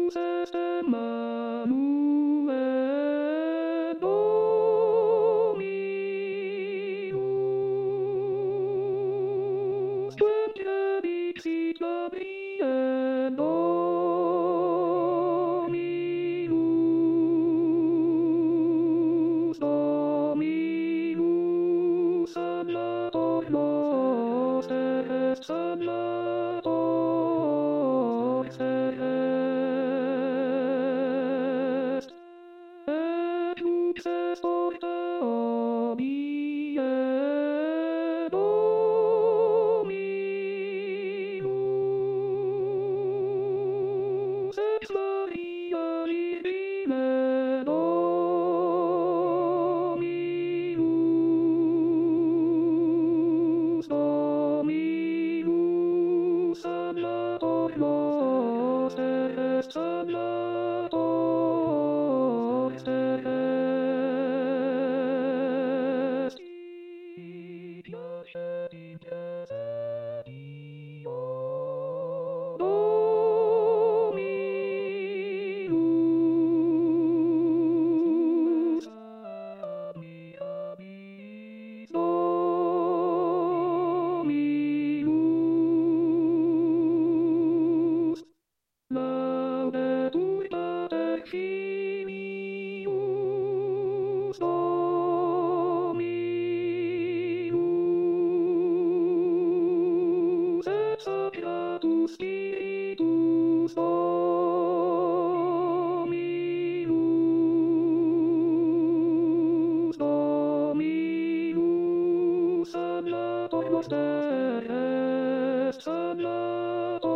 Emanuel Dominus, benedicit Gabriel Dominus, Dominus hablator nos est hablator est. Et lux est orta omnie Dominus, ex Maria Virgine Dominus, Dominus hablator nos est hablator est. Piace Dio Dominus, habis Dominus, laudetur Pater Filius Dominus, et Spiritus Spiritus Dominus, Dominus hablator noster est hablator